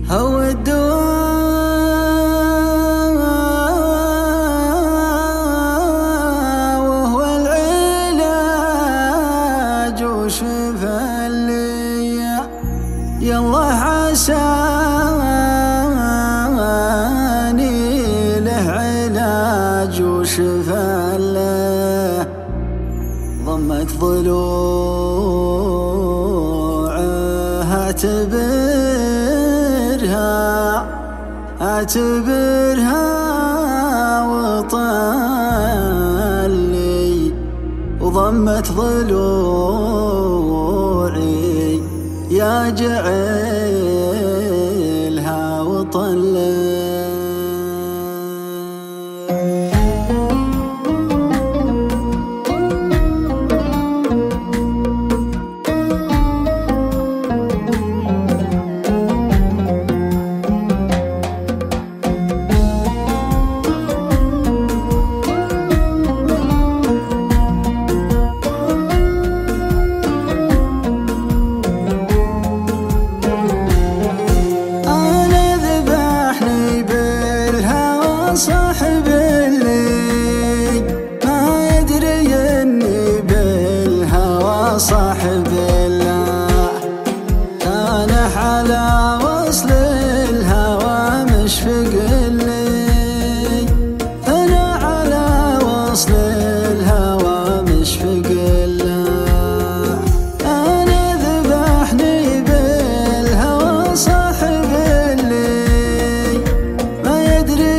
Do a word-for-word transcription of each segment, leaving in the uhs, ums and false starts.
هو الدواء وهو العلاج وشفى لي، يالله عساني له علاج وشفى له. ضمت ضلوعه اعتبرها اعتبرها وطلي، وضمت ضلوعي يا جعلها وطلي. صاحب اللي ما يدري اني بالهوى صاحب الله، كان على وصل الهوى مشفق لي، انا على وصل الهوى مشفق الله. انا ذبحني بالهوى صاحب اللي ما يدري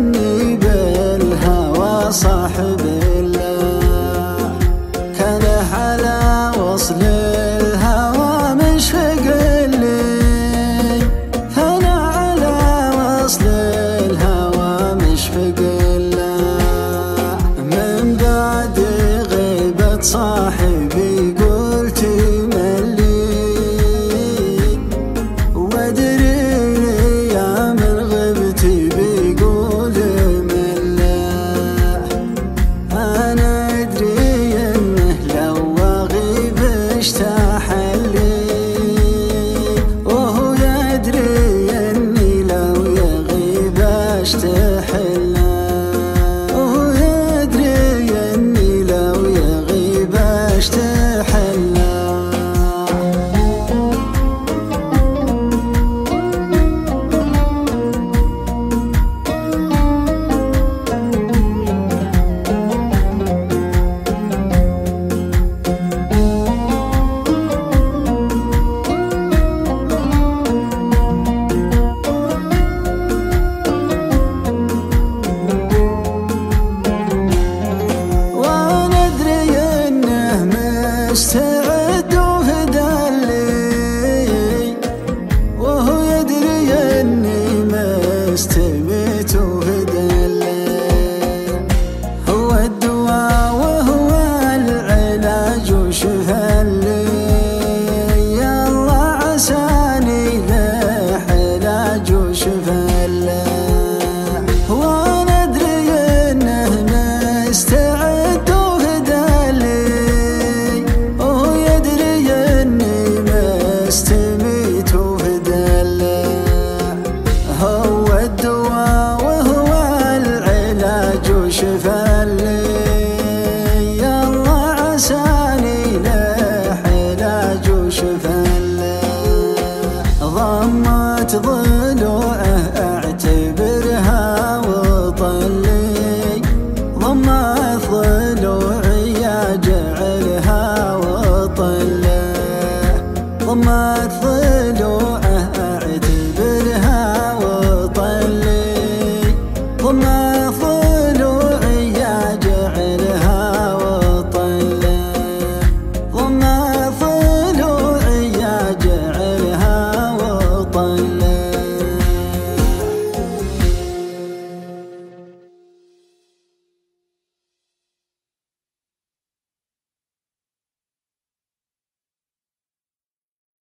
صاحب الله، كان على وصل الهوى مشفق لي، أنا على وصل الهوى مشفق له. من بعد غيبة صاحبي قلت ملي، وادري يا من غبتي بيقول اشتحله، وهو يدري اني لو يغيب اشتحله. مستعد وهدلي، وهو يدري اني مستميت وهدلي. هو الدواء وهو العلاج وشفى لي، يالله عساني له علاج وشفى له. وانا ادري انه مستعد استميت وهدله. هو الدواء وهو العلاج وشفى لي، يالله عساني له علاج وشفى له. ضمت ضل